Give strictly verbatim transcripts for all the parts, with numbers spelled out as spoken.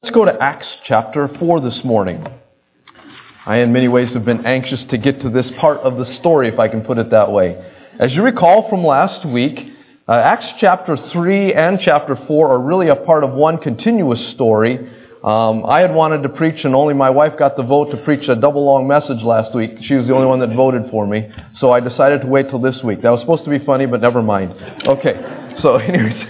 Let's go to Acts chapter four this morning. I, in many ways, have been anxious to get to this part of the story, if I can put it that way. As you recall from last week, uh, Acts chapter three and chapter four are really a part of one continuous story. Um, I had wanted to preach, and only my wife got the vote to preach a double-long message last week. She was the only one that voted for me, so I decided to wait till this week. That was supposed to be funny, but never mind. Okay, so anyways...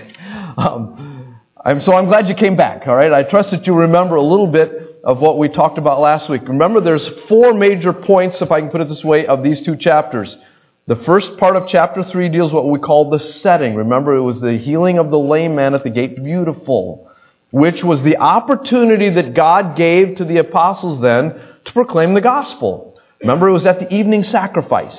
Um, I'm, so I'm glad you came back, all right? I trust that you remember a little bit of what we talked about last week. Remember, there's four major points, if I can put it this way, of these two chapters. The first part of chapter three deals with what we call the setting. Remember, it was the healing of the lame man at the gate beautiful, which was the opportunity that God gave to the apostles then to proclaim the gospel. Remember, it was at the evening sacrifice.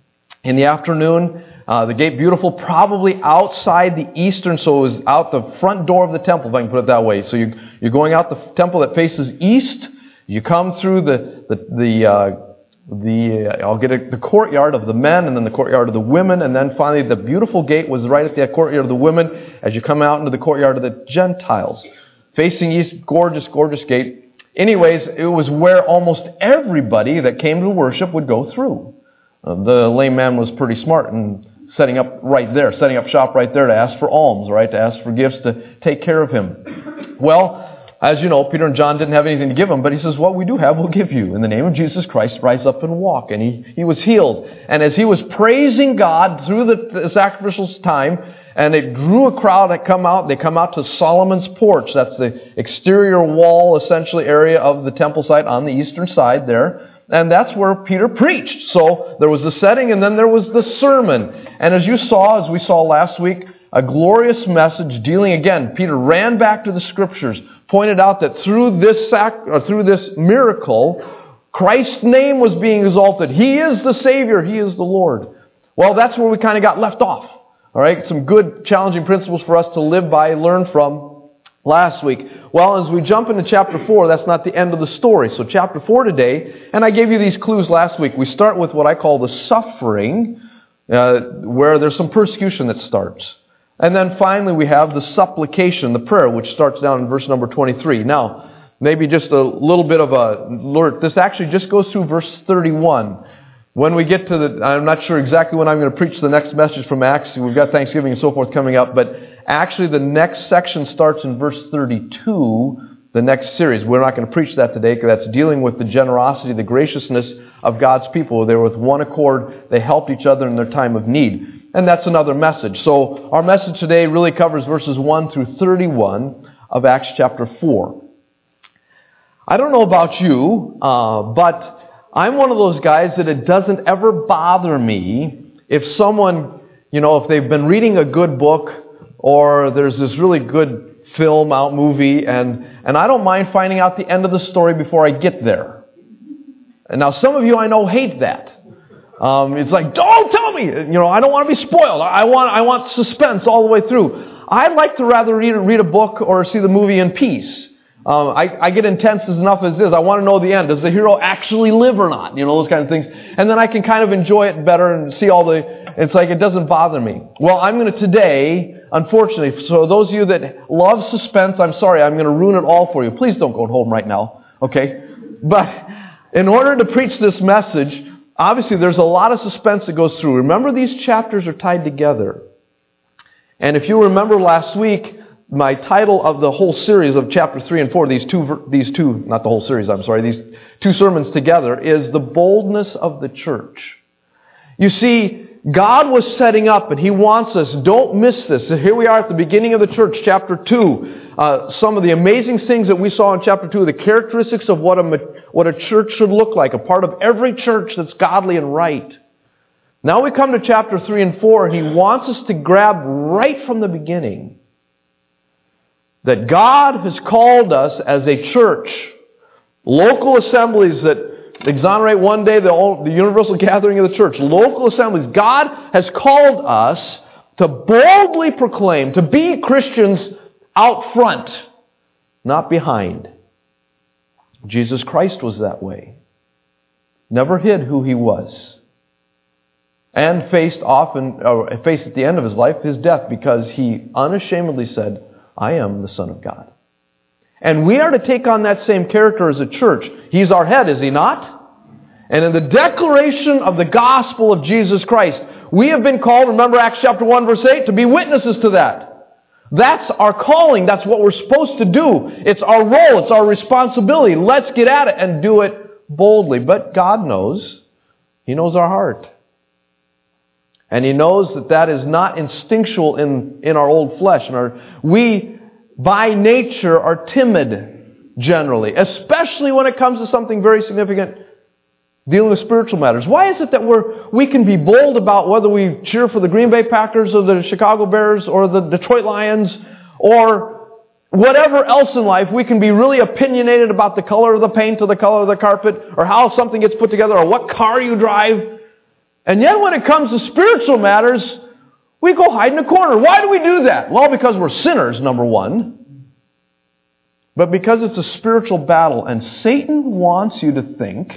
In the afternoon, Uh, the gate beautiful, probably outside the eastern, so it was out the front door of the temple, if I can put it that way. So you, you're going out the temple that faces east. You come through the the the, uh, the uh, I'll get it, the courtyard of the men, and then the courtyard of the women, and then finally the beautiful gate was right at the courtyard of the women. As you come out into the courtyard of the Gentiles, facing east, gorgeous, gorgeous gate. Anyways, it was where almost everybody that came to worship would go through. Uh, the lame man was pretty smart and setting up right there, setting up shop right there to ask for alms, right, to ask for gifts to take care of him. Well, as you know, Peter and John didn't have anything to give him, but he says, what we do have, we'll give you. In the name of Jesus Christ, rise up and walk. And he, he was healed. And as he was praising God through the, the sacrificial time, and it drew a crowd that come out, they come out to Solomon's porch. That's the exterior wall, essentially, area of the temple site on the eastern side there. And that's where Peter preached. So there was the setting, and then there was the sermon. And as you saw, as we saw last week, a glorious message dealing, again, Peter ran back to the Scriptures, pointed out that through this sac- or through this miracle, Christ's name was being exalted. He is the Savior. He is the Lord. Well, that's where we kind of got left off. All right, some good, challenging principles for us to live by, learn from last week. Well, as we jump into chapter four, that's not the end of the story. So chapter four today, and I gave you these clues last week. We start with what I call the suffering, uh, where there's some persecution that starts. And then finally we have the supplication, the prayer, which starts down in verse number twenty-three. Now, maybe just a little bit of a, Lord, this actually just goes through verse thirty-one. When we get to the, I'm not sure exactly when I'm going to preach the next message from Acts. We've got Thanksgiving and so forth coming up, but actually the next section starts in verse thirty-two, the next series. We're not going to preach that today because that's dealing with the generosity, the graciousness of God's people. They were with one accord. They helped each other in their time of need. And that's another message. So our message today really covers verses one through thirty-one of Acts chapter four. I don't know about you, uh, but I'm one of those guys that it doesn't ever bother me if someone, you know, if they've been reading a good book or there's this really good film out, movie, and, and I don't mind finding out the end of the story before I get there. And now some of you I know hate that. Um, it's like, don't tell me! You know, I don't want to be spoiled. I want, I want suspense all the way through. I'd like to rather read, read a book or see the movie in peace. Um, I, I get intense enough as is. I want to know the end. Does the hero actually live or not? You know, those kind of things. And then I can kind of enjoy it better and see all the... It's like it doesn't bother me. Well, I'm going to today, unfortunately, so those of you that love suspense, I'm sorry, I'm going to ruin it all for you. Please don't go home right now, okay? But in order to preach this message, obviously there's a lot of suspense that goes through. Remember, these chapters are tied together. And if you remember last week, my title of the whole series of chapter three and four, these two, these two, not the whole series, I'm sorry, these two sermons together, is the boldness of the church. You see, God was setting up, and He wants us, don't miss this. So here we are at the beginning of the church, chapter two. Uh, some of the amazing things that we saw in chapter two, the characteristics of what a, what a church should look like, a part of every church that's godly and right. Now we come to chapter three and four, and He wants us to grab right from the beginning that God has called us as a church, local assemblies that exonerate one day the, the universal gathering of the church, local assemblies. God has called us to boldly proclaim, to be Christians out front, not behind. Jesus Christ was that way. Never hid who He was. And faced often, or faced at the end of His life, His death, because He unashamedly said, I am the Son of God. And we are to take on that same character as a church. He's our head, is He not? And in the declaration of the gospel of Jesus Christ, we have been called, remember Acts chapter one verse eight, to be witnesses to that. That's our calling. That's what we're supposed to do. It's our role. It's our responsibility. Let's get at it and do it boldly. But God knows. He knows our heart. And He knows that that is not instinctual in, in our old flesh. And our, we, by nature, are timid, generally. Especially when it comes to something very significant, dealing with spiritual matters. Why is it that we're, we can be bold about whether we cheer for the Green Bay Packers or the Chicago Bears or the Detroit Lions or whatever else in life? We can be really opinionated about the color of the paint or the color of the carpet or how something gets put together or what car you drive. And yet when it comes to spiritual matters, we go hide in a corner. Why do we do that? Well, because we're sinners, number one. But because it's a spiritual battle. And Satan wants you to think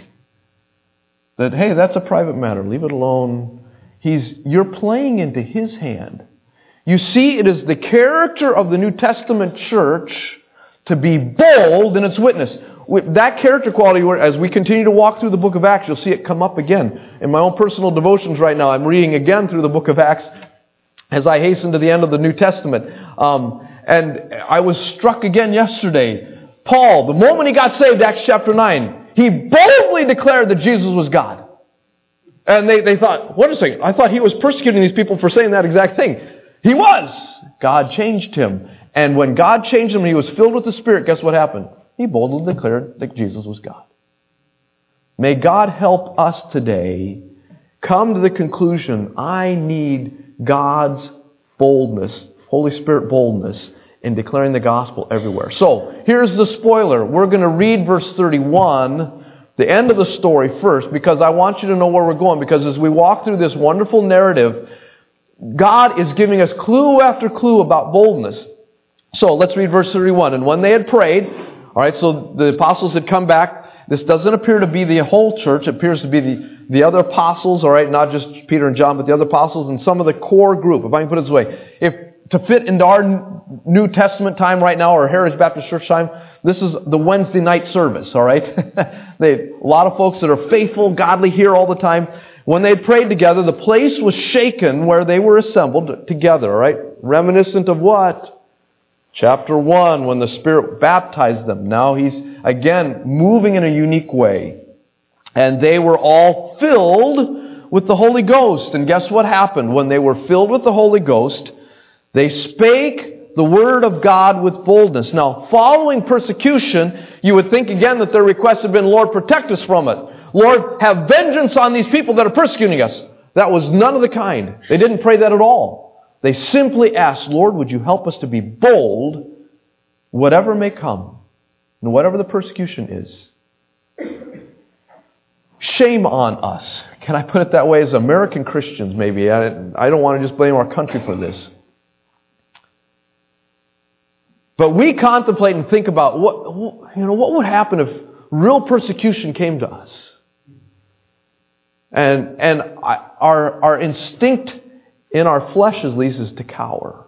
that, hey, that's a private matter. Leave it alone. He's, you're playing into his hand. You see, it is the character of the New Testament church to be bold in its witness. With that character quality, as we continue to walk through the book of Acts, you'll see it come up again. In my own personal devotions right now, I'm reading again through the book of Acts as I hasten to the end of the New Testament. Um, and I was struck again yesterday. Paul, the moment he got saved, Acts chapter nine, he boldly declared that Jesus was God. And they, they thought, wait a second, I thought he was persecuting these people for saying that exact thing. He was. God changed him. And when God changed him and he was filled with the Spirit, guess what happened? He boldly declared that Jesus was God. May God help us today come to the conclusion, I need God's boldness, Holy Spirit boldness, in declaring the gospel everywhere. So, here's the spoiler. We're going to read verse thirty-one, the end of the story first, because I want you to know where we're going. Because as we walk through this wonderful narrative, God is giving us clue after clue about boldness. So, let's read verse thirty-one. And when they had prayed, all right, so the apostles had come back. This doesn't appear to be the whole church. It appears to be the, the other apostles, all right, not just Peter and John, but the other apostles and some of the core group, if I can put it this way. If to fit into our New Testament time right now, or Heritage Baptist Church time, this is the Wednesday night service, all right? they, a lot of folks that are faithful, godly here all the time. When they prayed together, the place was shaken where they were assembled together, all right? Reminiscent of what? Chapter one, when the Spirit baptized them. Now He's, again, moving in a unique way. And they were all filled with the Holy Ghost. And guess what happened? When they were filled with the Holy Ghost, they spake the word of God with boldness. Now, following persecution, you would think again that their request had been, Lord, protect us from it. Lord, have vengeance on these people that are persecuting us. That was none of the kind. They didn't pray that at all. They simply asked, Lord, would you help us to be bold, whatever may come, and whatever the persecution is. Shame on us. Can I put it that way? As American Christians, maybe. I, I don't want to just blame our country for this. But we contemplate and think about what, you know, what would happen if real persecution came to us. And, and our, our instinct in our flesh, at least, is to cower.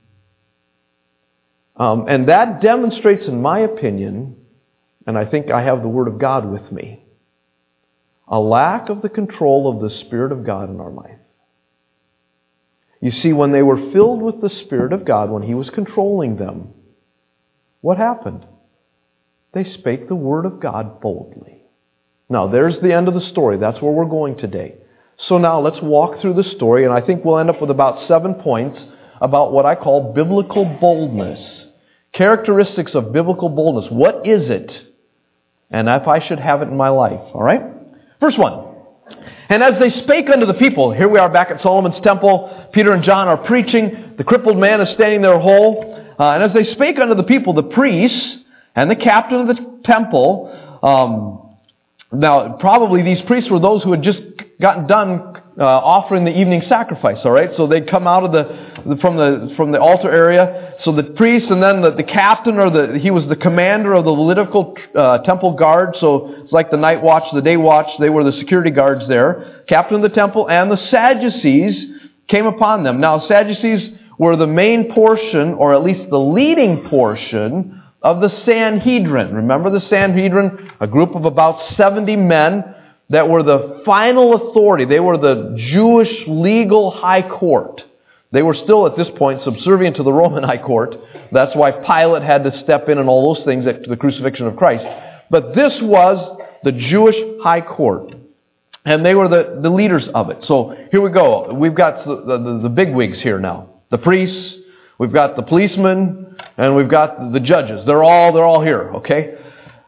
Um, and that demonstrates, in my opinion, and I think I have the Word of God with me, a lack of the control of the Spirit of God in our life. You see, when they were filled with the Spirit of God, when He was controlling them, what happened? They spake the Word of God boldly. Now, there's the end of the story. That's where we're going today. So now let's walk through the story, and I think we'll end up with about seven points about what I call biblical boldness. Characteristics of biblical boldness. What is it? And if I should have it in my life. All right? First one. And as they spake unto the people, here we are back at Solomon's temple. Peter and John are preaching. The crippled man is standing there whole. Uh, and as they spake unto the people, the priests and the captain of the temple, um, now probably these priests were those who had just gotten done uh, offering the evening sacrifice, all right? So they'd come out of the, the from the from the altar area. So the priest and then the, the captain, or the he was the commander of the Levitical uh, temple guard. So it's like the night watch, the day watch. They were the security guards there. Captain of the temple and the Sadducees came upon them. Now Sadducees were the main portion, or at least the leading portion, of the Sanhedrin. Remember the Sanhedrin? A group of about seventy men that were the final authority. They were the Jewish legal high court. They were still at this point subservient to the Roman high court. That's why Pilate had to step in and all those things at the crucifixion of Christ. But this was the Jewish high court. And they were the, the leaders of it. So here we go. We've got the, the, the bigwigs here now. The priests, we've got the policemen, and we've got the judges. They're all, they're all here, okay?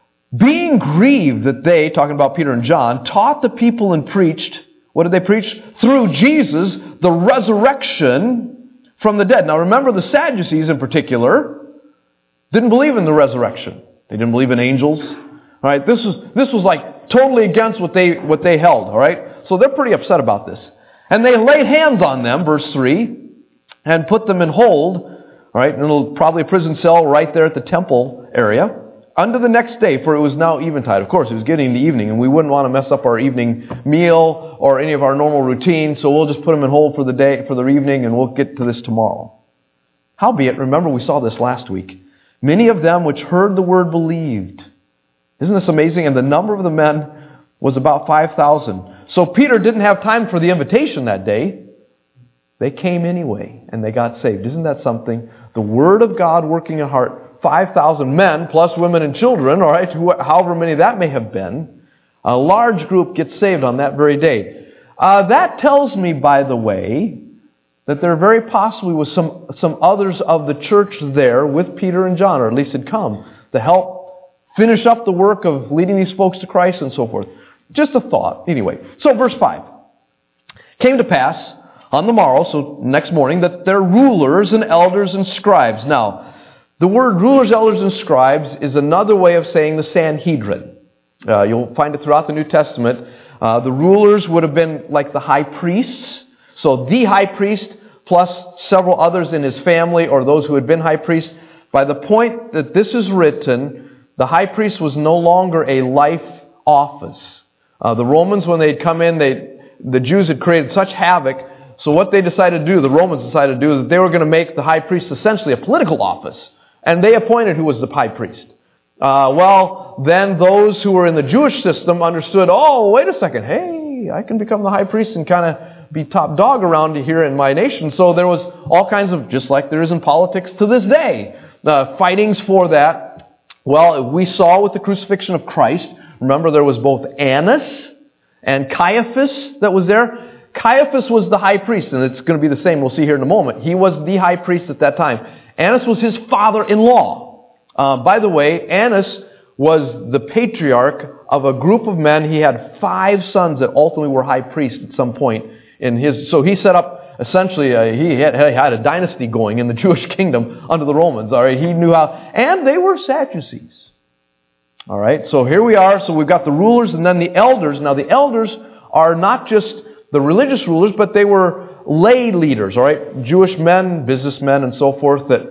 Being grieved that they, talking about Peter and John, taught the people and preached, what did they preach? Through Jesus, the resurrection from the dead. Now remember, the Sadducees in particular didn't believe in the resurrection. They didn't believe in angels. All right, this was this was like totally against what they what they held. All right, so they're pretty upset about this, and they laid hands on them, verse three, and put them in hold. All right, in a, probably a prison cell right there at the temple area. Unto the next day, for it was now eventide. Of course, it was getting the evening, and we wouldn't want to mess up our evening meal or any of our normal routine, so we'll just put them in hold for the day, for the evening, and we'll get to this tomorrow. Howbeit, remember we saw this last week, many of them which heard the word believed. Isn't this amazing? And the number of the men was about five thousand. So Peter didn't have time for the invitation that day. They came anyway, and they got saved. Isn't that something? The Word of God working in heart. five thousand men, plus women and children, all right, however many that may have been. A large group gets saved on that very day. Uh, that tells me, by the way, that there very possibly was some, some others of the church there with Peter and John, or at least had come, to help finish up the work of leading these folks to Christ and so forth. Just a thought. Anyway, so verse five. Came to pass on the morrow, so next morning, that their rulers and elders and scribes. Now, the word rulers, elders, and scribes is another way of saying the Sanhedrin. Uh, you'll find it throughout the New Testament. Uh, the rulers would have been like the high priests. So the high priest plus several others in his family or those who had been high priests. By the point that this is written, the high priest was no longer a life office. Uh, the Romans, when they'd come in, they the Jews had created such havoc. So what they decided to do, the Romans decided to do, is that they were going to make the high priest essentially a political office. And they appointed who was the high priest. Uh, well, then those who were in the Jewish system understood, oh, wait a second, hey, I can become the high priest and kind of be top dog around here in my nation. So there was all kinds of, just like there is in politics to this day, uh, fightings for that. Well, we saw with the crucifixion of Christ, remember there was both Annas and Caiaphas that was there. Caiaphas was the high priest, and it's going to be the same, we'll see here in a moment. He was the high priest at that time. Annas was his father-in-law. Uh, by the way, Annas was the patriarch of a group of men. He had five sons that ultimately were high priests at some point in his. So he set up, essentially, uh, he, had, he had a dynasty going in the Jewish kingdom under the Romans. All right, he knew how, and they were Sadducees. All right, so here we are. So we've got the rulers and then the elders. Now the elders are not just the religious rulers, but they were lay leaders, all right? Jewish men, businessmen, and so forth that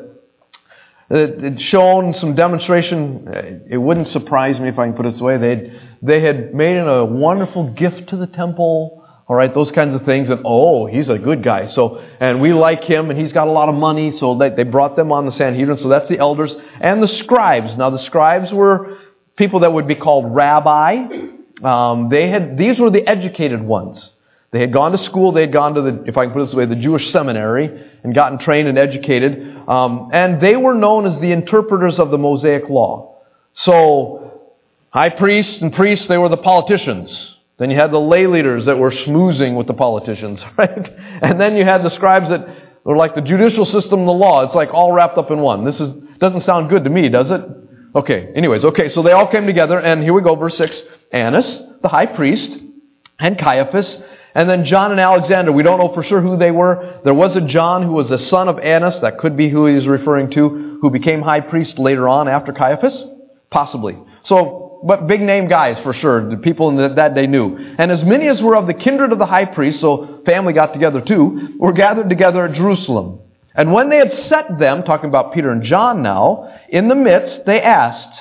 had shown some demonstration. It wouldn't surprise me if I can put it this way. They'd, they had made a wonderful gift to the temple, all right, those kinds of things. And, oh, he's a good guy. So, and we like him, and he's got a lot of money. So they, they brought them on the Sanhedrin. So that's the elders. And the scribes. Now, the scribes were people that would be called rabbi. Um, they had these were the educated ones. They had gone to school, they had gone to the, if I can put it this way, the Jewish seminary and gotten trained and educated. Um, and they were known as the interpreters of the Mosaic Law. So, high priests and priests, they were the politicians. Then you had the lay leaders that were schmoozing with the politicians, right? And then you had the scribes that were like the judicial system, the law. It's like all wrapped up in one. This is doesn't sound good to me, does it? Okay, anyways, okay, so they all came together, and here we go, verse six. Annas, the high priest, and Caiaphas, and then John and Alexander. We don't know for sure who they were. There was a John who was a son of Annas. That could be who he's referring to, who became high priest later on after Caiaphas. Possibly. So, but big name guys for sure. The people in the, that day knew. And as many as were of the kindred of the high priest, so family got together too, were gathered together at Jerusalem. And when they had set them, talking about Peter and John now, in the midst, they asked,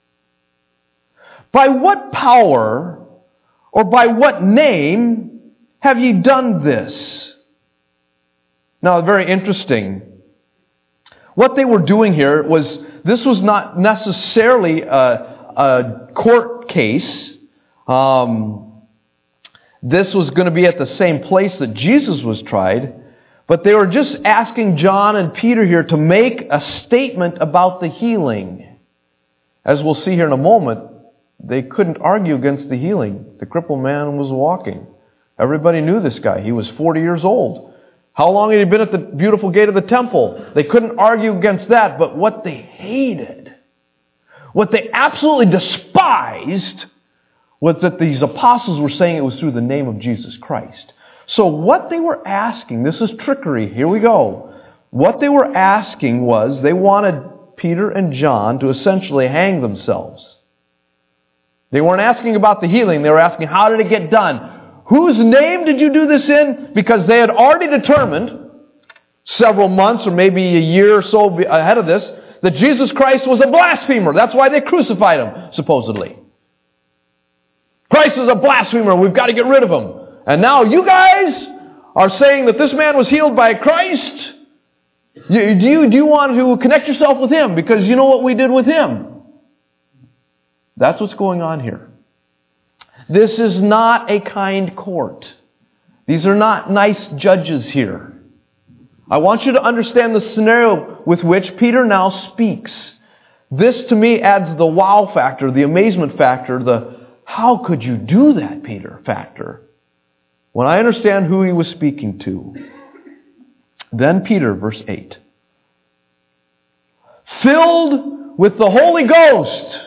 by what power or by what name have ye done this? Now, very interesting. What they were doing here was, this was not necessarily a, a court case. Um, this was going to be at the same place that Jesus was tried. But they were just asking John and Peter here to make a statement about the healing. As we'll see here in a moment, they couldn't argue against the healing. The crippled man was walking. Everybody knew this guy. He was forty years old. How long had he been at the beautiful gate of the temple? They couldn't argue against that. But what they hated, what they absolutely despised, was that these apostles were saying it was through the name of Jesus Christ. So what they were asking, this is trickery, here we go. What they were asking was, they wanted Peter and John to essentially hang themselves. They weren't asking about the healing, they were asking, how did it get done? Whose name did you do this in? Because they had already determined, several months or maybe a year or so ahead of this, that Jesus Christ was a blasphemer. That's why they crucified him, supposedly. Christ is a blasphemer, we've got to get rid of him. And now you guys are saying that this man was healed by Christ. Do you, do you want to connect yourself with him? Because you know what we did with him. That's what's going on here. This is not a kind court. These are not nice judges here. I want you to understand the scenario with which Peter now speaks. This to me adds the wow factor, the amazement factor, the how could you do that, Peter factor. When I understand who he was speaking to. Then Peter, verse eight. Filled with the Holy Ghost,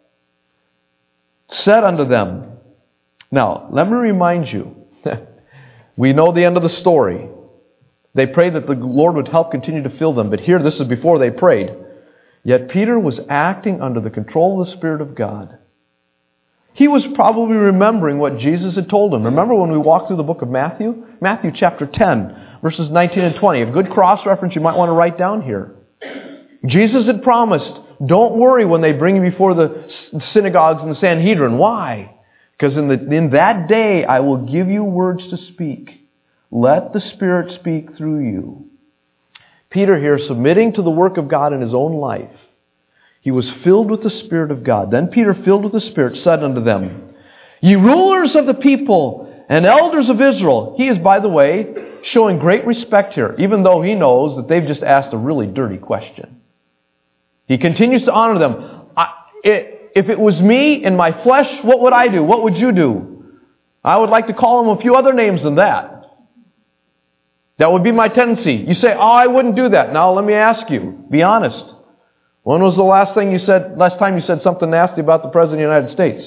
said unto them. Now, let me remind you. We know the end of the story. They prayed that the Lord would help continue to fill them. But here, this is before they prayed. Yet Peter was acting under the control of the Spirit of God. He was probably remembering what Jesus had told him. Remember when we walked through the book of Matthew? Matthew chapter ten, verses nineteen and twenty. A good cross-reference you might want to write down here. Jesus had promised, don't worry when they bring you before the synagogues and the Sanhedrin. Why? Because in, the, in that day I will give you words to speak. Let the Spirit speak through you. Peter here, submitting to the work of God in his own life. He was filled with the Spirit of God. Then Peter, filled with the Spirit, said unto them, Ye rulers of the people and elders of Israel. He is, by the way, showing great respect here, even though he knows that they've just asked a really dirty question. He continues to honor them. I, it, if it was me in my flesh, what would I do? What would you do? I would like to call him a few other names than that. That would be my tendency. You say, oh, I wouldn't do that. Now let me ask you, be honest. When was the last thing you said, last time you said something nasty about the President of the United States?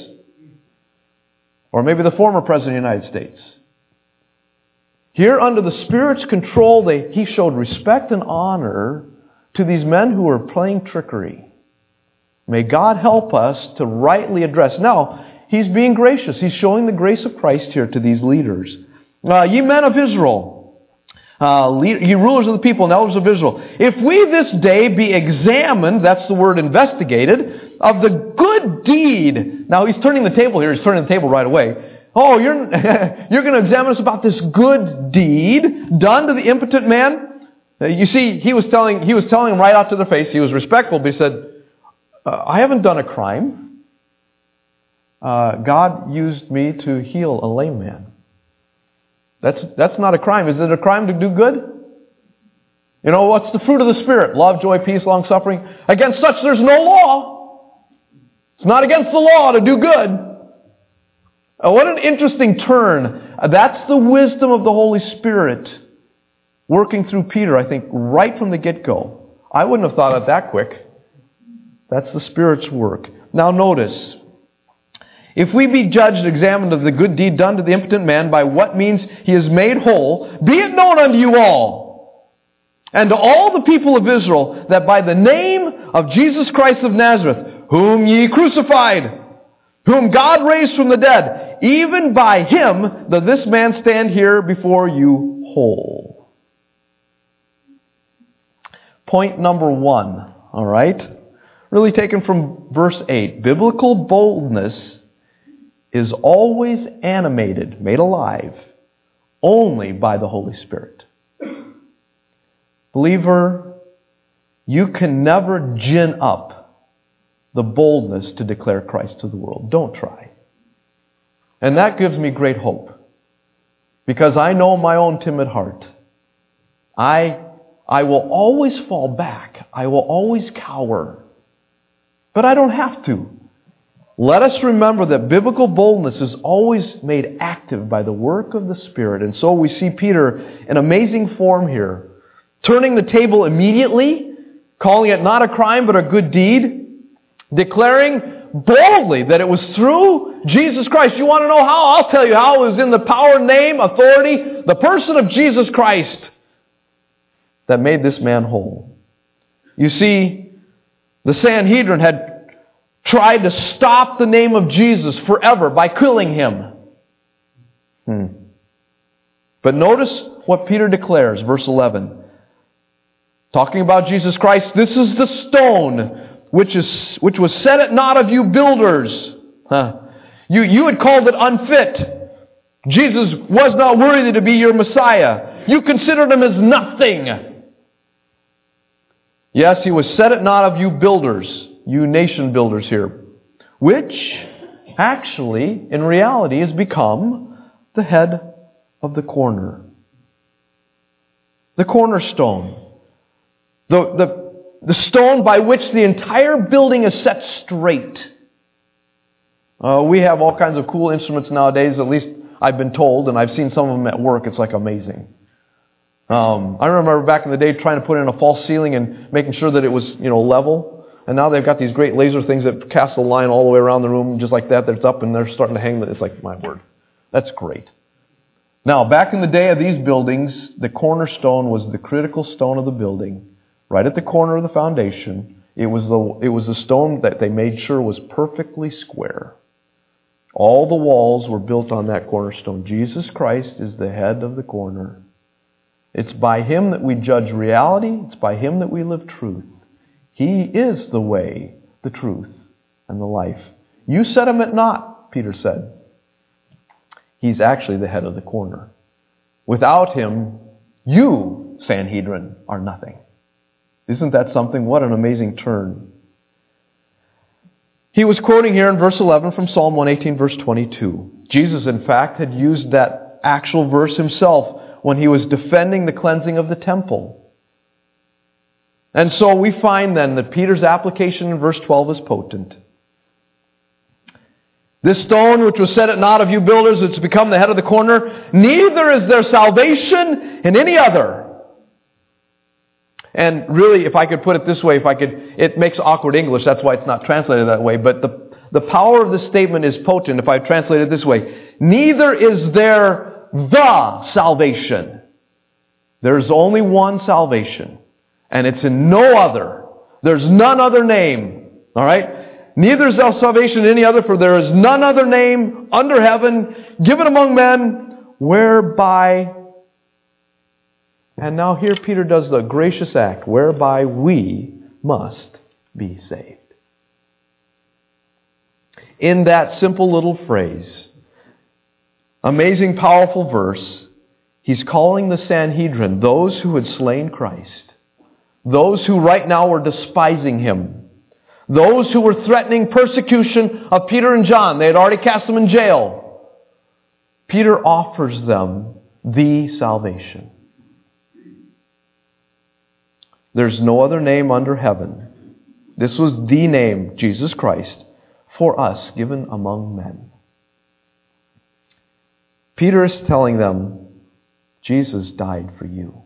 Or maybe the former President of the United States? Here, under the Spirit's control, they, he showed respect and honor to these men who were playing trickery. May God help us to rightly address. Now, he's being gracious. He's showing the grace of Christ here to these leaders. Uh, ye men of Israel, Uh, lead, ye rulers of the people and elders of Israel, if we this day be examined, that's the word investigated, of the good deed. Now he's turning the table here, he's turning the table right away. Oh, you're, you're going to examine us about this good deed done to the impotent man? Uh, you see, he was telling he was telling them right out to their face, he was respectful, but he said, uh, I haven't done a crime. Uh, God used me to heal a lame man. That's, that's not a crime. Is it a crime to do good? You know, what's the fruit of the Spirit? Love, joy, peace, long-suffering. Against such there's no law. It's not against the law to do good. Uh, what an interesting turn. Uh, that's the wisdom of the Holy Spirit working through Peter, I think, right from the get-go. I wouldn't have thought of that quick. That's the Spirit's work. Now notice, if we be judged and examined of the good deed done to the impotent man, by what means he is made whole, be it known unto you all, and to all the people of Israel, that by the name of Jesus Christ of Nazareth, whom ye crucified, whom God raised from the dead, even by him does this man stand here before you whole. Point number one, all right? Really taken from verse eight. Biblical boldness is always animated, made alive, only by the Holy Spirit. Believer, You can never gin up the boldness to declare Christ to the world. Don't try. And that gives me great hope. Because I know my own timid heart. I, I will always fall back. I will always cower. But I don't have to. Let us remember that biblical boldness is always made active by the work of the Spirit. And so we see Peter in amazing form here, turning the table immediately, calling it not a crime but a good deed, declaring boldly that it was through Jesus Christ. You want to know how? I'll tell you how. It was in the power, name, authority, the person of Jesus Christ that made this man whole. You see, the Sanhedrin had tried to stop the name of Jesus forever by killing him. Hmm. But notice what Peter declares, verse eleven. Talking about Jesus Christ, this is the stone which is which was set at naught of you builders. Huh. You, you had called it unfit. Jesus was not worthy to be your Messiah. You considered him as nothing. Yes, he was set at naught of you builders, you nation builders here, which actually, in reality, has become the head of the corner. The cornerstone. The, the, the stone by which the entire building is set straight. Uh, we have all kinds of cool instruments nowadays, at least I've been told, and I've seen some of them at work. It's like amazing. Um, I remember back in the day trying to put in a false ceiling and making sure that it was, you know, level. And now they've got these great laser things that cast a line all the way around the room, just like that. That's up, and they're starting to hang. It's like, my word, that's great. Now, back in the day of these buildings, the cornerstone was the critical stone of the building, right at the corner of the foundation. It was the it was the stone that they made sure was perfectly square. All the walls were built on that cornerstone. Jesus Christ is the head of the corner. It's by Him that we judge reality. It's by Him that we live truth. He is the way, the truth, and the life. You set Him at naught, Peter said. He's actually the head of the corner. Without Him, you, Sanhedrin, are nothing. Isn't that something? What an amazing turn. He was quoting here in verse eleven from Psalm one eighteen, verse twenty-two. Jesus, in fact, had used that actual verse himself when he was defending the cleansing of the temple. And so we find then that Peter's application in verse twelve is potent. This stone which was set at naught of you builders, it's become the head of the corner. Neither is there salvation in any other. And really, if I could put it this way, if I could, it makes awkward English, that's why it's not translated that way. But the, the power of the statement is potent if I translate it this way. Neither is there the salvation. There's only one salvation. And it's in no other. There's none other name. All right? Neither is there salvation in any other, for there is none other name under heaven given among men whereby... And now here Peter does the gracious act whereby we must be saved. In that simple little phrase, amazing, powerful verse, he's calling the Sanhedrin, those who had slain Christ, those who right now were despising Him, those who were threatening persecution of Peter and John. They had already cast them in jail. Peter offers them the salvation. There's no other name under heaven. This was the name, Jesus Christ, for us, given among men. Peter is telling them, Jesus died for you.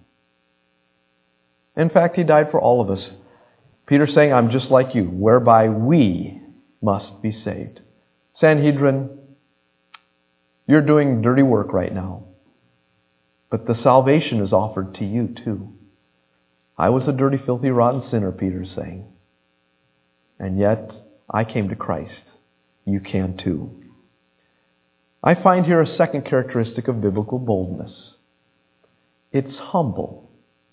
In fact, He died for all of us. Peter's saying, I'm just like you, whereby we must be saved. Sanhedrin, you're doing dirty work right now. But the salvation is offered to you too. I was a dirty, filthy, rotten sinner, Peter's saying. And yet, I came to Christ. You can too. I find here a second characteristic of biblical boldness. It's humble.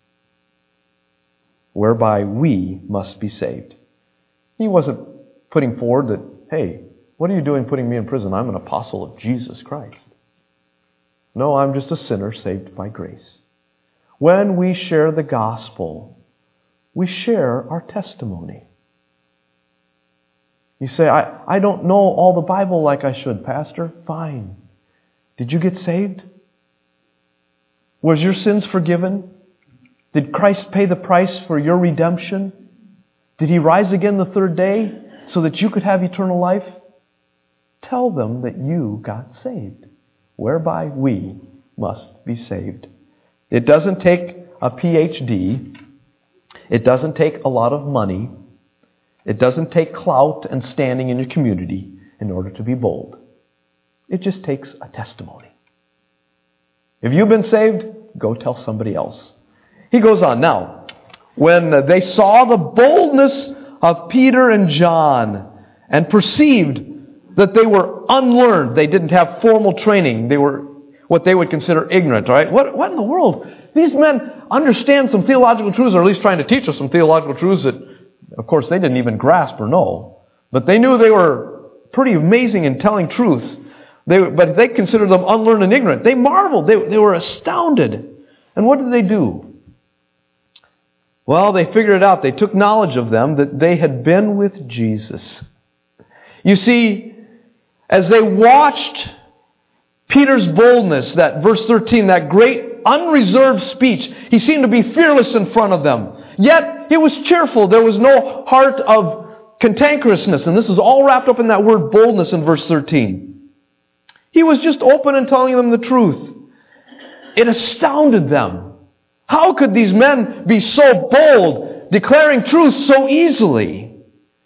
Whereby we must be saved. He wasn't putting forward that, hey, what are you doing putting me in prison? I'm an apostle of Jesus Christ. No, I'm just a sinner saved by grace. When we share the gospel, we share our testimony. You say, I, I don't know all the Bible like I should, Pastor. Fine. Did you get saved? Was your sins forgiven? Did Christ pay the price for your redemption? Did He rise again the third day so that you could have eternal life? Tell them that you got saved, whereby we must be saved. It doesn't take a P H D. It doesn't take a lot of money. It doesn't take clout and standing in your community in order to be bold. It just takes a testimony. If you've been saved, go tell somebody else. He goes on. Now, when they saw the boldness of Peter and John and perceived that they were unlearned, they didn't have formal training, they were what they would consider ignorant, right? What, what in the world? These men understand some theological truths, or at least trying to teach us some theological truths that, of course, they didn't even grasp or know. But they knew they were pretty amazing in telling truth. They, but they considered them unlearned and ignorant. They marveled. They, they were astounded. And what did they do? Well, they figured it out. They took knowledge of them that they had been with Jesus. You see, as they watched Peter's boldness, that verse thirteen, that great unreserved speech, he seemed to be fearless in front of them. Yet, he was cheerful. There was no heart of cantankerousness. And this is all wrapped up in that word boldness in verse thirteen. He was just open and telling them the truth. It astounded them. How could these men be so bold, declaring truth so easily?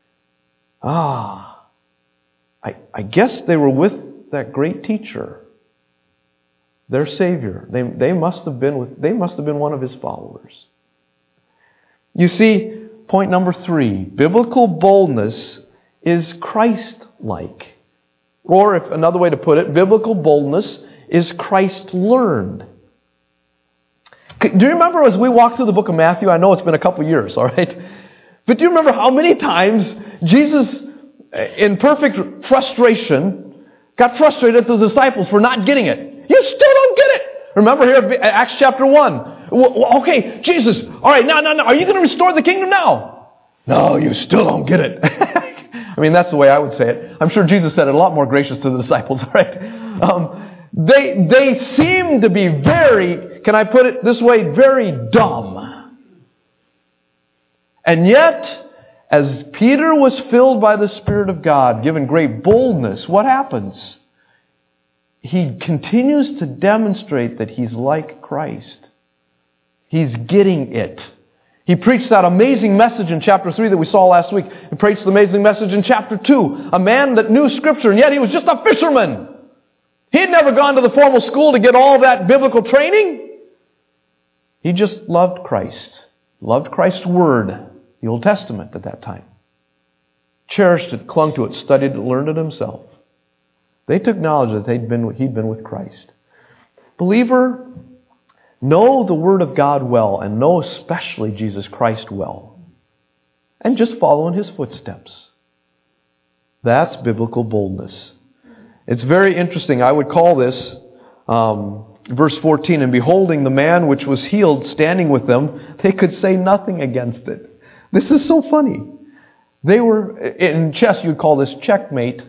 Ah, I, I guess they were with that great teacher, their Savior. They, they must have been with, they must have been one of His followers. You see, point number three, biblical boldness is Christ-like. Or, if another way to put it, biblical boldness is Christ-learned. Do you remember as we walked through the book of Matthew? I know it's been a couple years, all right? But do you remember how many times Jesus, in perfect frustration, got frustrated at the disciples for not getting it? You still don't get it! Remember here, Acts chapter one. Well, okay, Jesus, all right, now, now, now, are you going to restore the kingdom now? No, you still don't get it. I mean, that's the way I would say it. I'm sure Jesus said it a lot more gracious to the disciples, right? Um, they, they seem to be very, can I put it this way, very dumb. And yet, as Peter was filled by the Spirit of God, given great boldness, what happens? He continues to demonstrate that he's like Christ. He's getting it. He preached that amazing message in chapter three that we saw last week. He preached the amazing message in chapter two. A man that knew Scripture, and yet he was just a fisherman. He had never gone to the formal school to get all that biblical training. He just loved Christ. Loved Christ's Word, the Old Testament at that time. Cherished it, clung to it, studied it, learned it himself. They took knowledge that they'd been, he'd been with Christ. Believer, know the Word of God well, and know especially Jesus Christ well. And just follow in His footsteps. That's biblical boldness. It's very interesting. I would call this, um, verse fourteen, and beholding the man which was healed standing with them, they could say nothing against it. This is so funny. They were, in chess you'd call this checkmate.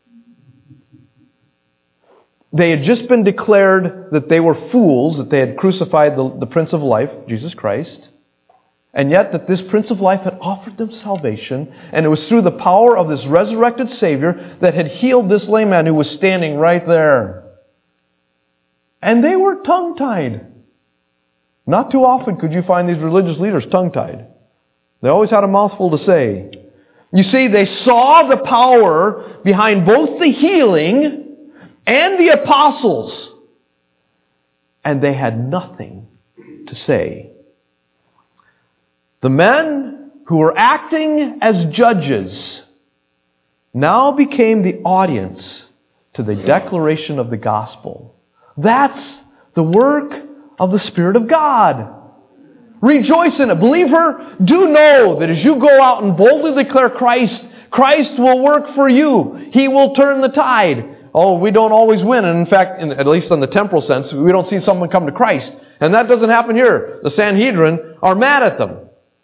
They had just been declared that they were fools, that they had crucified the, the Prince of Life, Jesus Christ, and yet that this Prince of Life had offered them salvation, and it was through the power of this resurrected Savior that had healed this lame man who was standing right there. And they were tongue-tied. Not too often could you find these religious leaders tongue-tied. They always had a mouthful to say. You see, they saw the power behind both the healing and the apostles, and they had nothing to say. The men who were acting as judges now became the audience to the declaration of the gospel. That's the work of the Spirit of God. Rejoice in it. Believer, do know that as you go out and boldly declare Christ, Christ will work for you. He will turn the tide. Oh, we don't always win. And in fact, in, at least in the temporal sense, we don't see someone come to Christ. And that doesn't happen here. The Sanhedrin are mad at them.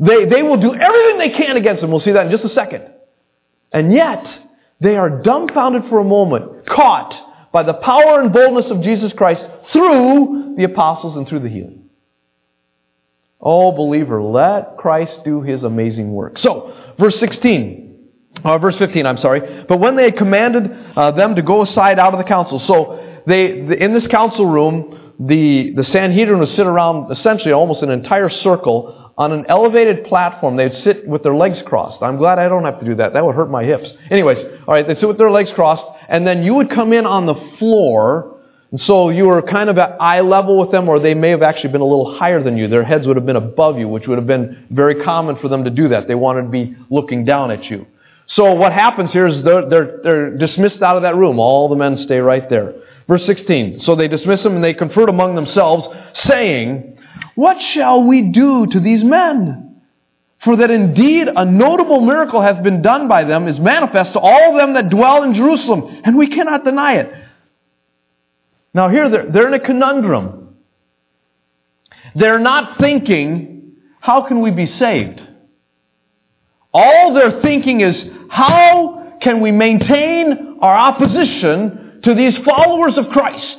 They, they will do everything they can against him. We'll see that in just a second. And yet, they are dumbfounded for a moment, caught by the power and boldness of Jesus Christ through the apostles and through the healing. Oh, believer, let Christ do His amazing work. So, verse sixteen, uh, verse fifteen, I'm sorry. But when they had commanded uh, them to go aside out of the council, so they the, in this council room, the, the Sanhedrin would sit around essentially almost an entire circle on an elevated platform. They'd sit with their legs crossed. I'm glad I don't have to do that. That would hurt my hips. Anyways, all right, they'd sit with their legs crossed, and then you would come in on the floor, and so you were kind of at eye level with them, or they may have actually been a little higher than you. Their heads would have been above you, which would have been very common for them to do that. They wanted to be looking down at you. So what happens here is they're, they're, they're dismissed out of that room. All the men stay right there. Verse sixteen, so they dismiss them and they conferred among themselves, saying, what shall we do to these men? For that indeed a notable miracle hath been done by them, is manifest to all of them that dwell in Jerusalem, and we cannot deny it. Now here they're, they're in a conundrum. They're not thinking, how can we be saved? All they're thinking is, how can we maintain our opposition to these followers of Christ?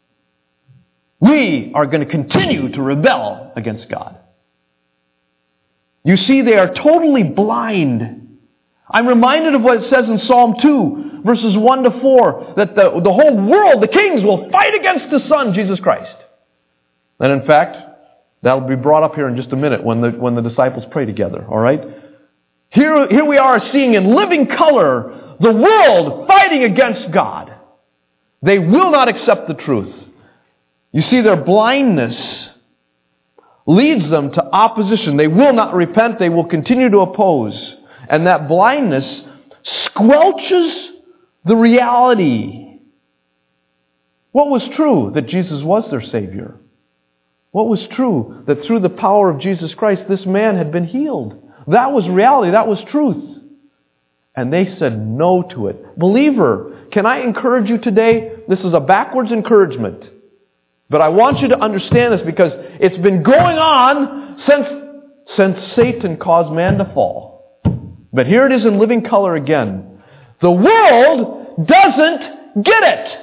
We are going to continue to rebel against God. You see, they are totally blind. I'm reminded of what it says in Psalm two, verses one to four, that the, the whole world, the kings, will fight against the Son, Jesus Christ. And in fact, that'll be brought up here in just a minute when the, when the disciples pray together, all right? Here, here we are seeing in living color the world fighting against God. They will not accept the truth. You see, their blindness leads them to opposition. They will not repent. They will continue to oppose. And that blindness squelches the reality. What was true? That Jesus was their Savior. What was true? That through the power of Jesus Christ, this man had been healed. That was reality. That was truth. And they said no to it. Believer, can I encourage you today? This is a backwards encouragement. But I want you to understand this because it's been going on since, since Satan caused man to fall. But here it is in living color again. The world doesn't get it.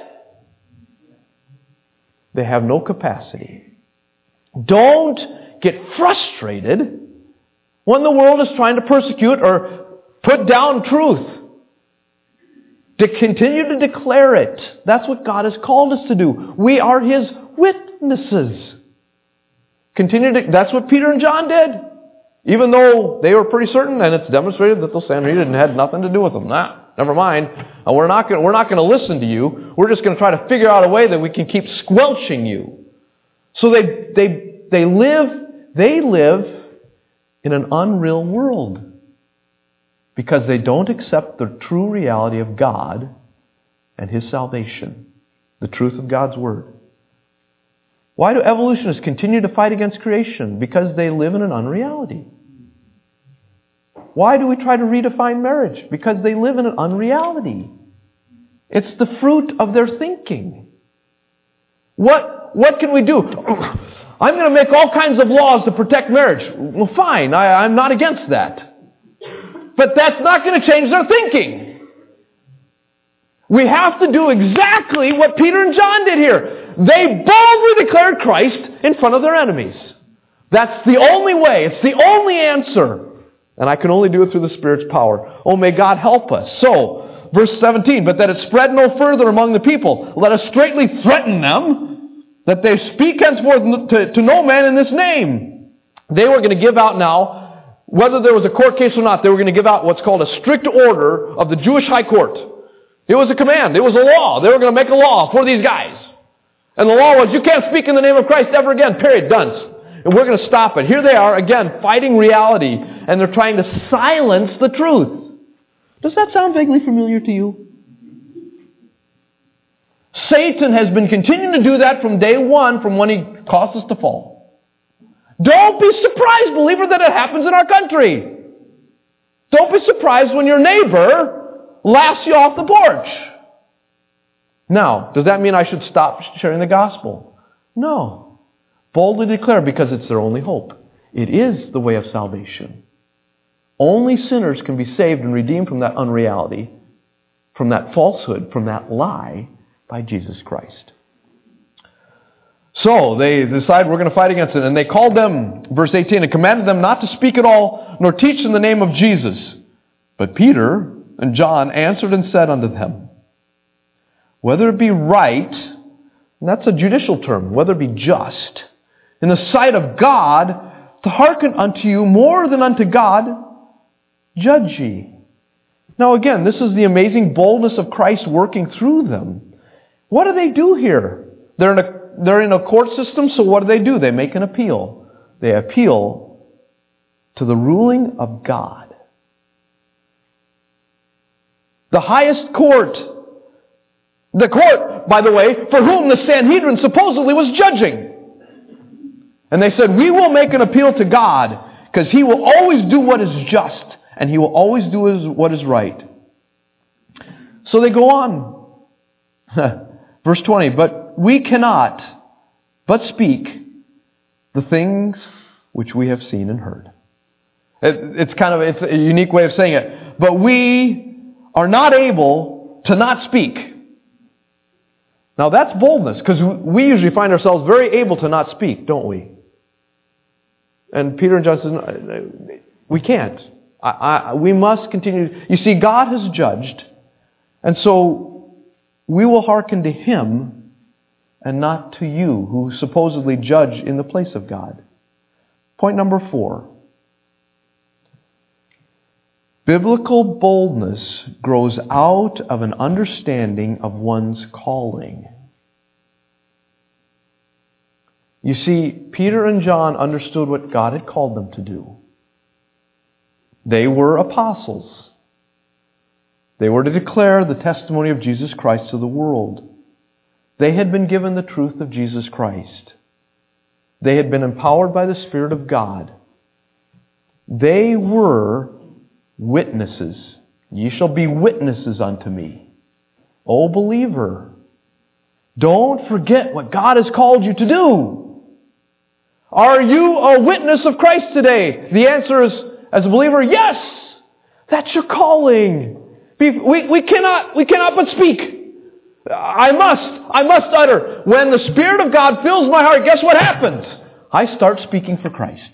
They have no capacity. Don't get frustrated when the world is trying to persecute or put down truth. To continue to declare it. That's what God has called us to do. We are His witnesses. Continue to, that's what Peter and John did. Even though they were pretty certain, and it's demonstrated that the Sanhedrin had nothing to do with them. Nah, never mind. Uh, we're not going we're not going to listen to you. We're just going to try to figure out a way that we can keep squelching you. So they they they live they live in an unreal world. Because they don't accept the true reality of God and His salvation. The truth of God's Word. Why do evolutionists continue to fight against creation? Because they live in an unreality. Why do we try to redefine marriage? Because they live in an unreality. It's the fruit of their thinking. What, what can we do? I'm going to make all kinds of laws to protect marriage. Well, fine. I, I'm not against that. But that's not going to change their thinking. We have to do exactly what Peter and John did here. They boldly declared Christ in front of their enemies. That's the only way. It's the only answer. And I can only do it through the Spirit's power. Oh, may God help us. So, verse seventeen, but that it spread no further among the people. Let us straitly threaten them that they speak henceforth to, to no man in this name. They were going to give out now, whether there was a court case or not, they were going to give out what's called a strict order of the Jewish high court. It was a command. It was a law. They were going to make a law for these guys. And the law was, you can't speak in the name of Christ ever again. Period. Done. And we're going to stop it. Here they are, again, fighting reality. And they're trying to silence the truth. Does that sound vaguely familiar to you? Satan has been continuing to do that from day one, from when he caused us to fall. Don't be surprised, believer, that it happens in our country. Don't be surprised when your neighbor laughs you off the porch. Now, does that mean I should stop sharing the gospel? No. Boldly declare, because it's their only hope. It is the way of salvation. Only sinners can be saved and redeemed from that unreality, from that falsehood, from that lie by Jesus Christ. So they decide we're going to fight against it. And they called them, verse eighteen, and commanded them not to speak at all, nor teach in the name of Jesus. But Peter and John answered and said unto them, whether it be right, and that's a judicial term, whether it be just, in the sight of God, to hearken unto you more than unto God, judge ye. Now again, this is the amazing boldness of Christ working through them. What do they do here? They're in a, they're in a court system, so what do they do? They make an appeal. They appeal to the ruling of God. The highest court. The court, by the way, for whom the Sanhedrin supposedly was judging. And they said, we will make an appeal to God because He will always do what is just and He will always do what is right. So they go on. Verse twenty, but we cannot but speak the things which we have seen and heard. It's kind of it's a unique way of saying it. But we are not able to not speak. Now that's boldness, because we usually find ourselves very able to not speak, don't we? And Peter and John says, we can't. I, I, we must continue. You see, God has judged, and so we will hearken to Him and not to you, who supposedly judge in the place of God. Point number four. Biblical boldness grows out of an understanding of one's calling. You see, Peter and John understood what God had called them to do. They were apostles. They were to declare the testimony of Jesus Christ to the world. They had been given the truth of Jesus Christ. They had been empowered by the Spirit of God. They were witnesses. Ye shall be witnesses unto me. O believer, don't forget what God has called you to do. Are you a witness of Christ today? The answer is, as a believer, yes. That's your calling. We, we cannot, we cannot but speak. I must, I must utter. When the Spirit of God fills my heart, guess what happens? I start speaking for Christ.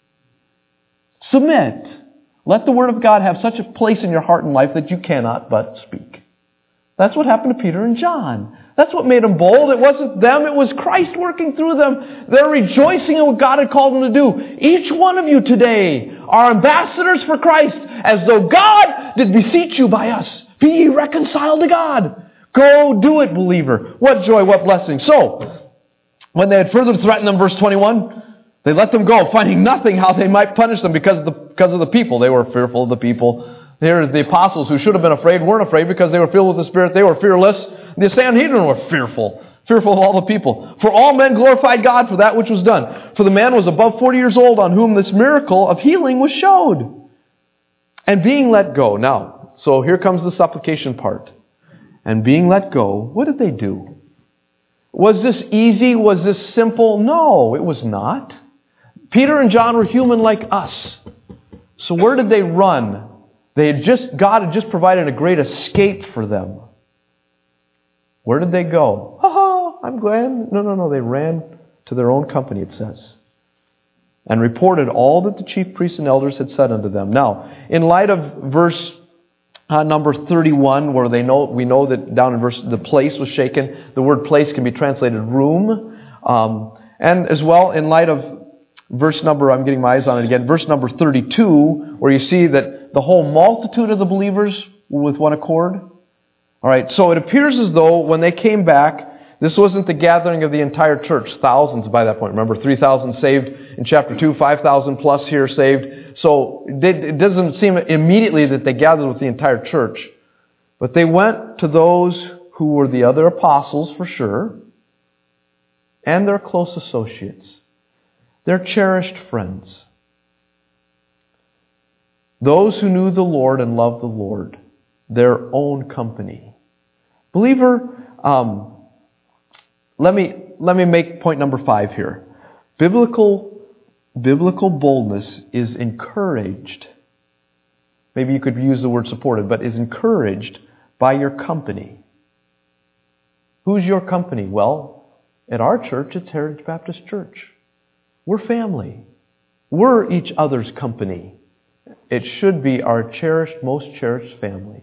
Submit. Let the Word of God have such a place in your heart and life that you cannot but speak. That's what happened to Peter and John. That's what made them bold. It wasn't them, it was Christ working through them. They're rejoicing in what God had called them to do. Each one of you today are ambassadors for Christ, as though God did beseech you by us. Be ye reconciled to God. Go do it, believer. What joy, what blessing. So, when they had further threatened them, verse twenty-one, they let them go, finding nothing how they might punish them because of the, because of the people. They were fearful of the people. Here, the apostles who should have been afraid weren't afraid because they were filled with the Spirit. They were fearless. The Sanhedrin were fearful. Fearful of all the people. For all men glorified God for that which was done. For the man was above forty years old on whom this miracle of healing was showed. And being let go. Now, so here comes the supplication part. And being let go, what did they do? Was this easy? Was this simple? No, it was not. Peter and John were human like us. So where did they run? They had just, God had just provided a great escape for them. Where did they go? Ha ha, I'm glad. No, no, no. They ran to their own company, it says. And reported all that the chief priests and elders had said unto them. Now, in light of verse uh, number thirty-one, where they know we know that down in verse, the place was shaken. The word place can be translated room. Um, and as well, in light of verse number, I'm getting my eyes on it again, verse number thirty-two, where you see that the whole multitude of the believers were with one accord. All right, so it appears as though when they came back, this wasn't the gathering of the entire church, thousands by that point. Remember, three thousand saved in chapter two, five thousand plus here saved. So it doesn't seem immediately that they gathered with the entire church. But they went to those who were the other apostles for sure, and their close associates, their cherished friends, those who knew the Lord and loved the Lord, their own company. Believer, um, let me let me make point number five here. Biblical Biblical boldness is encouraged. Maybe you could use the word supported, but is encouraged by your company. Who's your company? Well, at our church, it's Heritage Baptist Church. We're family. We're each other's company. It should be our cherished, most cherished family.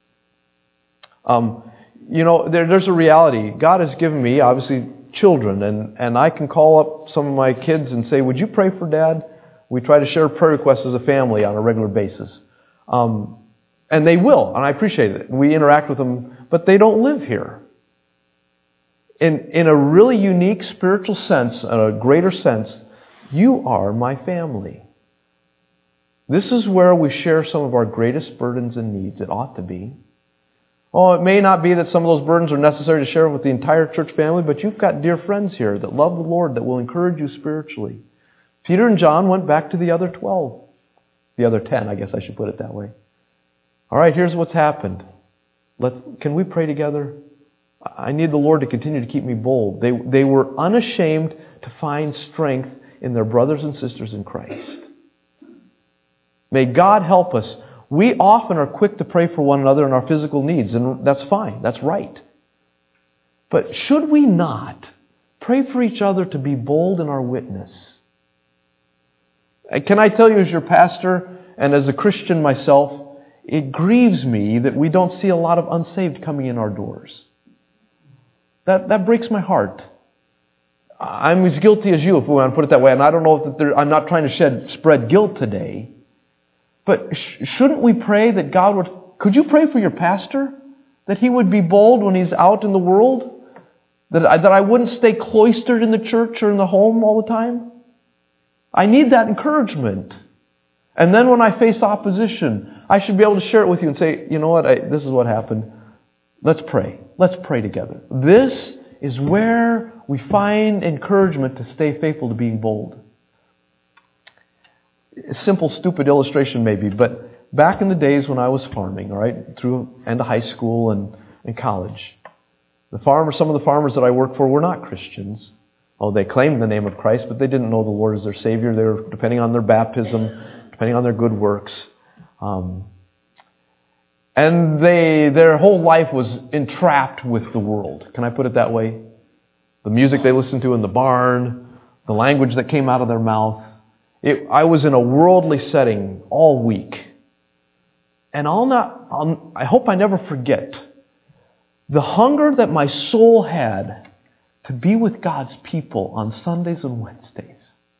Um, you know, there, there's a reality. God has given me, obviously, children, and, and I can call up some of my kids and say, would you pray for Dad? We try to share prayer requests as a family on a regular basis. Um, and they will, and I appreciate it. We interact with them, but they don't live here. In, in a really unique spiritual sense, in a greater sense, you are my family. This is where we share some of our greatest burdens and needs. It ought to be. Oh, it may not be that some of those burdens are necessary to share with the entire church family, but you've got dear friends here that love the Lord, that will encourage you spiritually. Peter and John went back to the other twelve. The other ten, I guess I should put it that way. All right, here's what's happened. Let's, can we pray together? I need the Lord to continue to keep me bold. They, they were unashamed to find strength in their brothers and sisters in Christ. May God help us. We often are quick to pray for one another in our physical needs, and that's fine. That's right. But should we not pray for each other to be bold in our witness? Can I tell you, as your pastor and as a Christian myself, it grieves me that we don't see a lot of unsaved coming in our doors. That that breaks my heart. I'm as guilty as you, if we want to put it that way, and I don't know if there, I'm not trying to shed spread guilt today. But sh- shouldn't we pray that God would... Could you pray for your pastor? That he would be bold when he's out in the world? That I, that I wouldn't stay cloistered in the church or in the home all the time? I need that encouragement. And then when I face opposition, I should be able to share it with you and say, you know what, I, this is what happened. Let's pray. Let's pray together. This is where we find encouragement to stay faithful to being bold. A simple, stupid illustration maybe, but back in the days when I was farming, all right, through end of high school and, and college, the farmers, some of the farmers that I worked for were not Christians. Oh, they claimed the name of Christ, but they didn't know the Lord as their Savior. They were depending on their baptism, depending on their good works. Um, and they, their whole life was entrapped with the world. Can I put it that way? The music they listened to in the barn, the language that came out of their mouth. It, I was in a worldly setting all week. And I'll not, I'll, I hope I never forget the hunger that my soul had to be with God's people on Sundays and Wednesdays.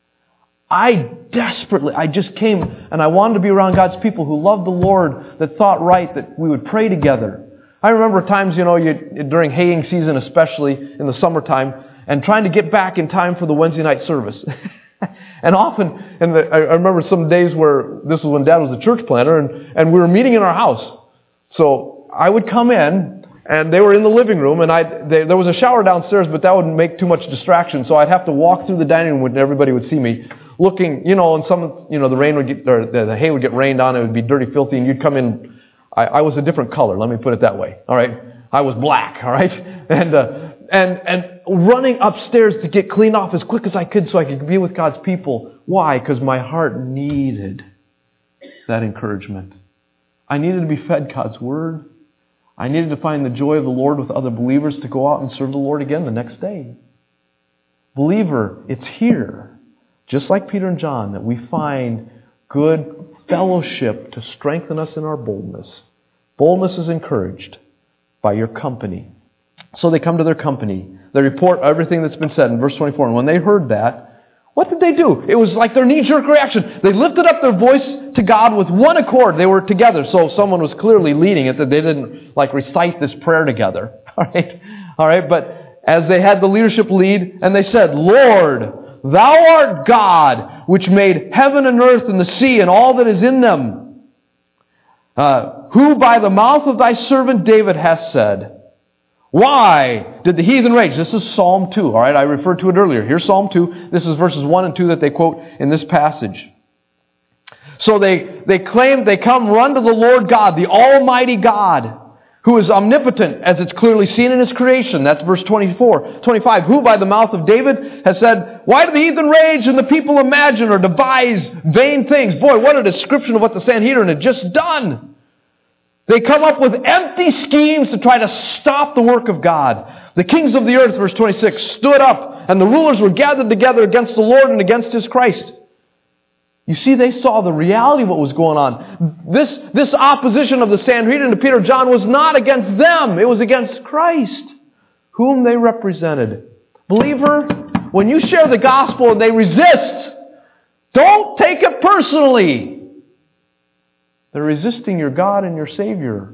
I desperately, I just came and I wanted to be around God's people who loved the Lord, that thought right, that we would pray together. I remember times, you know, you, during haying season, especially in the summertime, and trying to get back in time for the Wednesday night service. And often, and I remember some days where this was when Dad was a church planter, and, and we were meeting in our house. So I would come in, and they were in the living room, and I there was a shower downstairs, but that would make too much distraction. So I'd have to walk through the dining room, and everybody would see me looking, you know, and some, you know, the rain would get, or the, the hay would get rained on, it would be dirty, filthy, and you'd come in. I, I was a different color. Let me put it that way. All right, I was black. All right, and uh, and and running upstairs to get cleaned off as quick as I could so I could be with God's people. Why? Because my heart needed that encouragement. I needed to be fed God's Word. I needed to find the joy of the Lord with other believers to go out and serve the Lord again the next day. Believer, it's here, just like Peter and John, that we find good fellowship to strengthen us in our boldness. Boldness is encouraged by your company. So they come to their company. They report everything that's been said in verse twenty-four. And when they heard that, what did they do? It was like their knee-jerk reaction. They lifted up their voice to God with one accord. They were together. So someone was clearly leading it, that they didn't like recite this prayer together. All right? All right, but as they had the leadership lead, and they said, Lord, Thou art God, which made heaven and earth and the sea and all that is in them, uh, who by the mouth of Thy servant David hath said, why did the heathen rage? This is Psalm two, all right? I referred to it earlier. Here's Psalm two. This is verses one and two that they quote in this passage. So they, they claim, they come run to the Lord God, the Almighty God. who is omnipotent, as it's clearly seen in His creation. That's verse twenty-four, twenty-five. Who by the mouth of David has said, why do the heathen rage and the people imagine or devise vain things? Boy, what a description of what the Sanhedrin had just done. They come up with empty schemes to try to stop the work of God. The kings of the earth, verse twenty-six, stood up, and the rulers were gathered together against the Lord and against His Christ. You see, they saw the reality of what was going on. This, this opposition of the Sanhedrin to Peter, John was not against them. It was against Christ, whom they represented. Believer, when you share the gospel and they resist, don't take it personally. They're resisting your God and your Savior.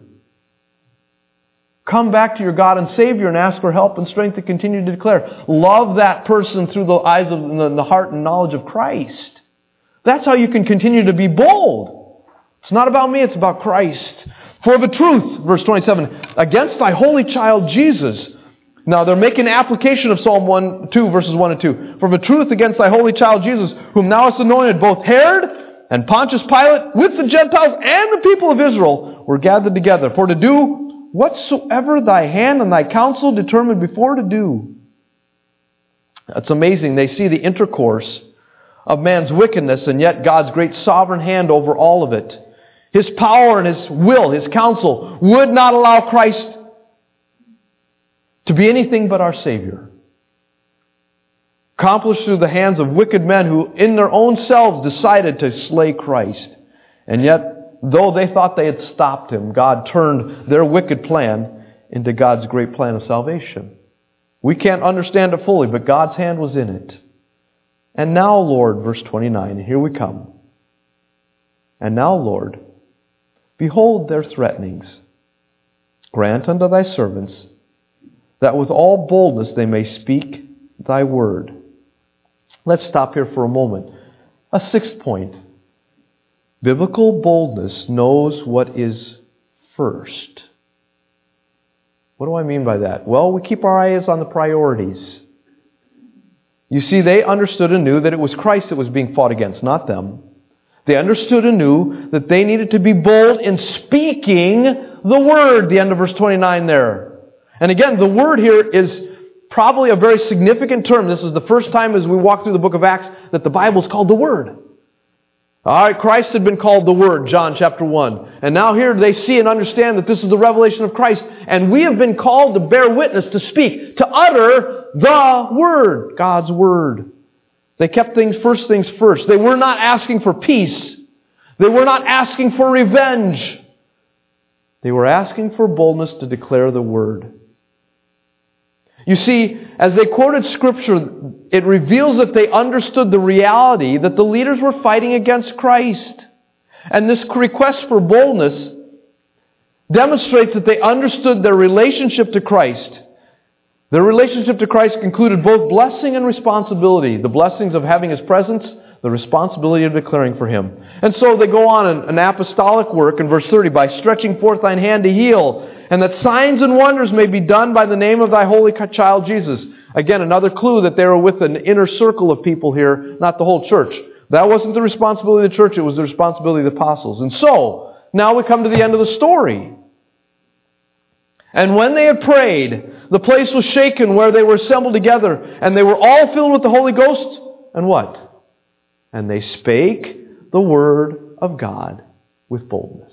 Come back to your God and Savior and ask for help and strength to continue to declare. Love that person through the eyes of the heart and knowledge of Christ. That's how you can continue to be bold. It's not about me, it's about Christ. For of a truth, verse twenty-seven, against thy holy child Jesus. Now they're making application of Psalm one, two, verses one and two. For of a truth against thy holy child Jesus, whom thou hast anointed, both Herod and Pontius Pilate, with the Gentiles and the people of Israel, were gathered together, for to do whatsoever thy hand and thy counsel determined before to do. That's amazing. They see the intercourse of man's wickedness and yet God's great sovereign hand over all of it. His power and His will, His counsel, would not allow Christ to be anything but our Savior. Accomplished through the hands of wicked men who in their own selves decided to slay Christ. And yet, though they thought they had stopped Him, God turned their wicked plan into God's great plan of salvation. We can't understand it fully, but God's hand was in it. And now, Lord, verse twenty-nine, and here we come. And now, Lord, behold their threatenings. Grant unto thy servants that with all boldness they may speak thy word. Let's stop here for a moment. A sixth point. Biblical boldness knows what is first. What do I mean by that? Well, we keep our eyes on the priorities. You see, they understood and knew that it was Christ that was being fought against, not them. They understood and knew that they needed to be bold in speaking the word, the end of verse twenty-nine there. And again, the word here is probably a very significant term. This is the first time as we walk through the book of Acts that the Bible is called the Word. All right, Christ had been called the Word, John chapter one. And now here they see and understand that this is the revelation of Christ. And we have been called to bear witness, to speak, to utter the Word, God's Word. They kept things first things first. They were not asking for peace. They were not asking for revenge. They were asking for boldness to declare the Word. You see, as they quoted Scripture, it reveals that they understood the reality that the leaders were fighting against Christ. And this request for boldness demonstrates that they understood their relationship to Christ. Their relationship to Christ included both blessing and responsibility. The blessings of having His presence, the responsibility of declaring for Him. And so they go on in an apostolic work in verse thirty, by stretching forth thine hand to heal, and that signs and wonders may be done by the name of thy holy child Jesus. Again, another clue that they were with an inner circle of people here, not the whole church. That wasn't the responsibility of the church, it was the responsibility of the apostles. And so, now we come to the end of the story. And when they had prayed, the place was shaken where they were assembled together, and they were all filled with the Holy Ghost. And what? And they spake the word of God with boldness.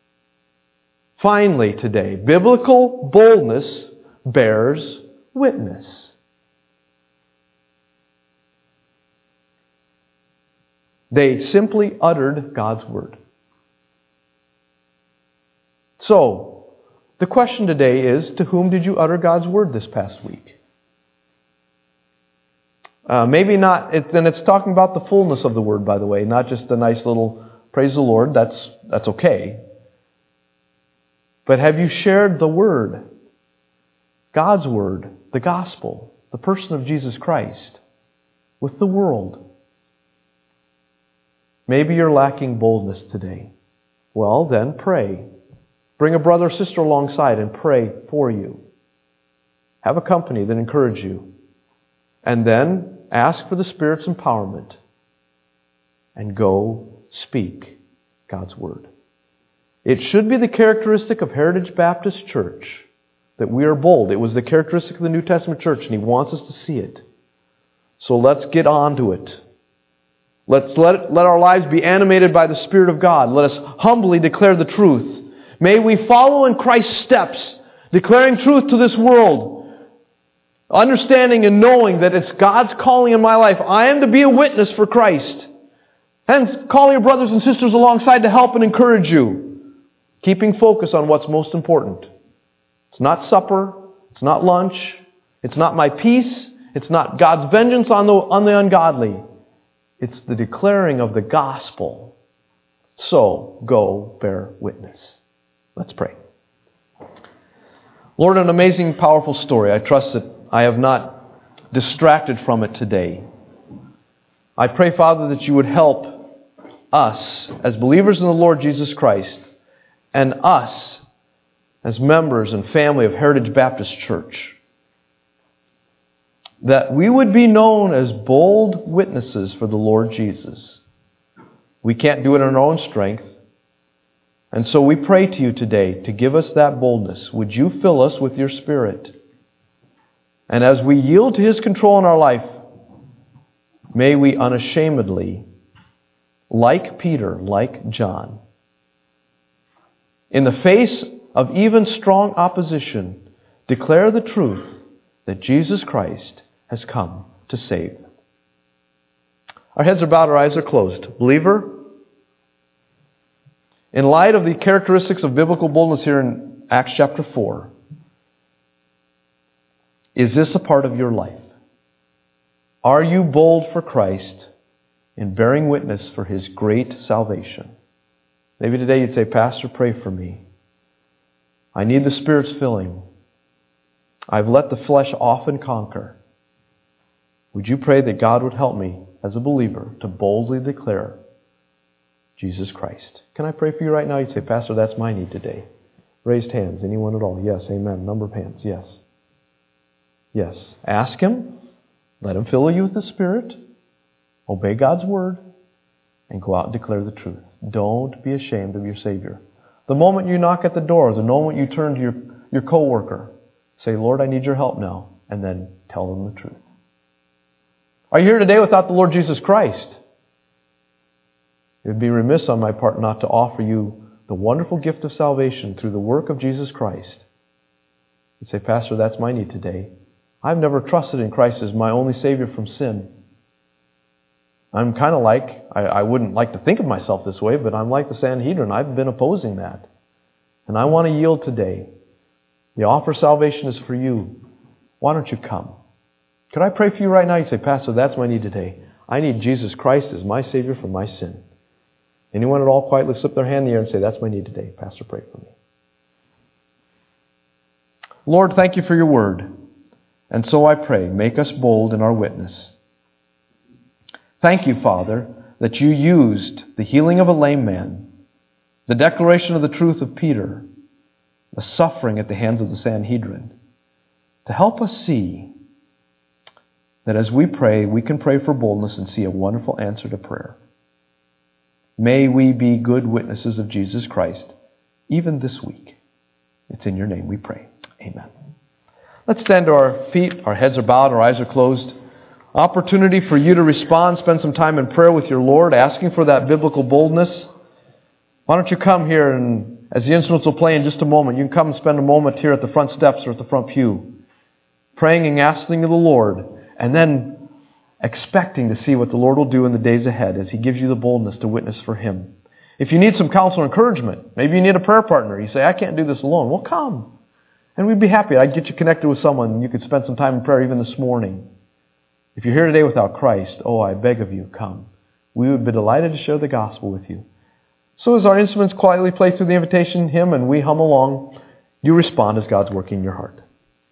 Finally today, biblical boldness bears witness. They simply uttered God's word. So, the question today is, to whom did you utter God's word this past week? Uh, maybe not, it, and it's talking about the fullness of the word, by the way, not just a nice little praise the Lord, that's, that's okay. But have you shared the word, God's word, the gospel, the person of Jesus Christ, with the world? Maybe you're lacking boldness today. Well, then pray. Bring a brother or sister alongside and pray for you. Have a company that encourage you. And then ask for the Spirit's empowerment. And go speak God's word. It should be the characteristic of Heritage Baptist Church that we are bold. It was the characteristic of the New Testament church, and He wants us to see it. So let's get on to it. Let's let, it, let our lives be animated by the Spirit of God. Let us humbly declare the truth. May we follow in Christ's steps, declaring truth to this world, understanding and knowing that it's God's calling in my life. I am to be a witness for Christ. And calling your brothers and sisters alongside to help and encourage you. Keeping focus on what's most important. It's not supper. It's not lunch. It's not my peace. It's not God's vengeance on the, on the ungodly. It's the declaring of the gospel. So, go bear witness. Let's pray. Lord, an amazing, powerful story. I trust that I have not distracted from it today. I pray, Father, that you would help us as believers in the Lord Jesus Christ and us as members and family of Heritage Baptist Church, that we would be known as bold witnesses for the Lord Jesus. We can't do it in our own strength. And so we pray to you today to give us that boldness. Would you fill us with your Spirit? And as we yield to His control in our life, may we unashamedly, like Peter, like John, in the face of even strong opposition, declare the truth that Jesus Christ has come to save. Our heads are bowed, our eyes are closed. Believer, in light of the characteristics of biblical boldness here in Acts chapter four, is this a part of your life? Are you bold for Christ in bearing witness for His great salvation? Maybe today you'd say, Pastor, pray for me. I need the Spirit's filling. I've let the flesh often conquer. Would you pray that God would help me as a believer to boldly declare Jesus Christ? Can I pray for you right now? You'd say, Pastor, that's my need today. Raised hands. Anyone at all? Yes. Amen. Number of hands. Yes. Yes. Ask Him. Let Him fill you with the Spirit. Obey God's Word. And go out and declare the truth. Don't be ashamed of your Savior. The moment you knock at the door, the moment you turn to your, your co-worker, say, Lord, I need your help now. And then tell them the truth. Are you here today without the Lord Jesus Christ? It would be remiss on my part not to offer you the wonderful gift of salvation through the work of Jesus Christ. You say, Pastor, that's my need today. I've never trusted in Christ as my only Savior from sin. I'm kind of like, I, I wouldn't like to think of myself this way, but I'm like the Sanhedrin. I've been opposing that. And I want to yield today. The offer of salvation is for you. Why don't you come? Could I pray for you right now? You say, Pastor, that's my need today. I need Jesus Christ as my Savior for my sin. Anyone at all quietly slip their hand in the air and say, that's my need today. Pastor, pray for me. Lord, thank you for your word. And so I pray, make us bold in our witness. Thank you, Father, that you used the healing of a lame man, the declaration of the truth of Peter, the suffering at the hands of the Sanhedrin, to help us see that as we pray, we can pray for boldness and see a wonderful answer to prayer. May we be good witnesses of Jesus Christ, even this week. It's in your name we pray. Amen. Let's stand to our feet. Our heads are bowed. Our eyes are closed. Opportunity for you to respond. Spend some time in prayer with your Lord, asking for that biblical boldness. Why don't you come here, and as the instruments will play in just a moment, you can come and spend a moment here at the front steps or at the front pew, praying and asking of the Lord, and then expecting to see what the Lord will do in the days ahead as He gives you the boldness to witness for Him. If you need some counsel or encouragement, maybe you need a prayer partner. You say, I can't do this alone. Well, come. And we'd be happy. I'd get you connected with someone, and you could spend some time in prayer even this morning. If you're here today without Christ, oh, I beg of you, come. We would be delighted to share the gospel with you. So as our instruments quietly play through the invitation hymn and we hum along, you respond as God's working in your heart.